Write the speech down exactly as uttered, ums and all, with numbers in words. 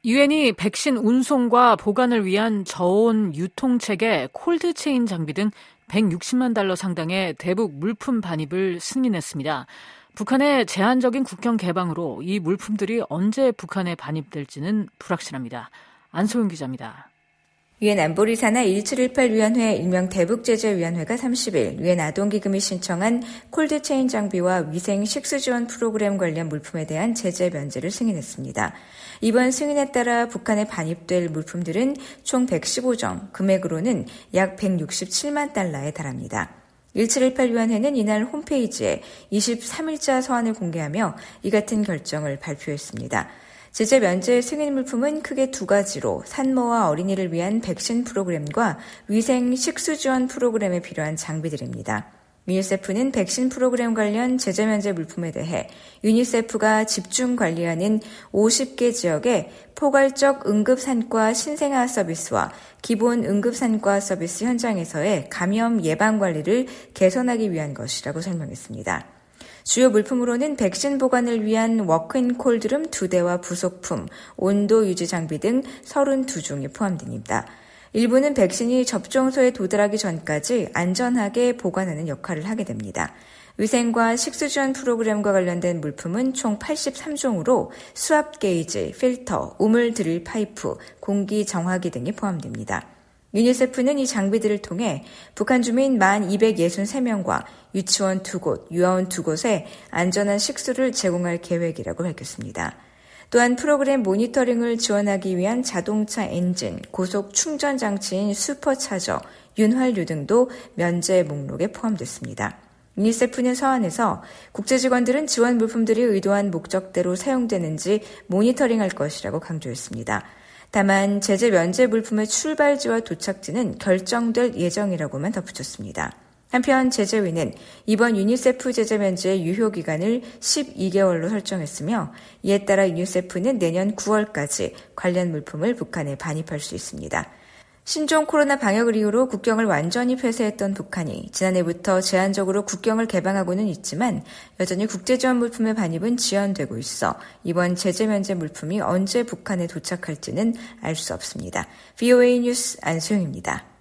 유엔이 백신 운송과 보관을 위한 저온 유통체계 콜드체인 장비 등 백육십만 달러 상당의 대북 물품 반입을 승인했습니다. 북한의 제한적인 국경 개방으로 이 물품들이 언제 북한에 반입될지는 불확실합니다. 안소영 기자입니다. 유엔 안보리 산하 일칠일팔 위원회 일명 대북제재위원회가 삼십일 유엔 아동기금이 신청한 콜드체인 장비와 위생 식수지원 프로그램 관련 물품에 대한 제재 면제를 승인했습니다. 이번 승인에 따라 북한에 반입될 물품들은 총 백십오 종, 금액으로는 약 백육십칠만 달러에 달합니다. 일칠일팔 위원회는 이날 홈페이지에 이십삼 일자 서한을 공개하며 이 같은 결정을 발표했습니다. 제재 면제 승인 물품은 크게 두 가지로 산모와 어린이를 위한 백신 프로그램과 위생 식수 지원 프로그램에 필요한 장비들입니다. 유니세프는 백신 프로그램 관련 제재 면제 물품에 대해 유니세프가 집중 관리하는 오십 개 지역의 포괄적 응급산과 신생아 서비스와 기본 응급산과 서비스 현장에서의 감염 예방 관리를 개선하기 위한 것이라고 설명했습니다. 주요 물품으로는 백신 보관을 위한 워크인 콜드룸 두 대와 부속품, 온도 유지 장비 등 삼십이 종이 포함됩니다. 일부는 백신이 접종소에 도달하기 전까지 안전하게 보관하는 역할을 하게 됩니다. 위생과 식수지원 프로그램과 관련된 물품은 총 팔십삼 종으로 수압 게이지, 필터, 우물 드릴 파이프, 공기 정화기 등이 포함됩니다. 유니세프는 이 장비들을 통해 북한 주민 만 이백육십삼 명과 유치원 두 곳, 유아원 두 곳에 안전한 식수를 제공할 계획이라고 밝혔습니다. 또한 프로그램 모니터링을 지원하기 위한 자동차 엔진, 고속 충전 장치인 슈퍼차저, 윤활유 등도 면제 목록에 포함됐습니다. 유니세프는 서한에서 국제직원들은 지원 물품들이 의도한 목적대로 사용되는지 모니터링할 것이라고 강조했습니다. 다만 제재 면제 물품의 출발지와 도착지는 결정될 예정이라고만 덧붙였습니다. 한편 제재위는 이번 유니세프 제재 면제의 유효기간을 십이 개월로 설정했으며 이에 따라 유니세프는 내년 구월까지 관련 물품을 북한에 반입할 수 있습니다. 신종 코로나 방역을 이유로 국경을 완전히 폐쇄했던 북한이 지난해부터 제한적으로 국경을 개방하고는 있지만 여전히 국제지원 물품의 반입은 지연되고 있어 이번 제재 면제 물품이 언제 북한에 도착할지는 알 수 없습니다. 브이오에이 뉴스 안소영입니다.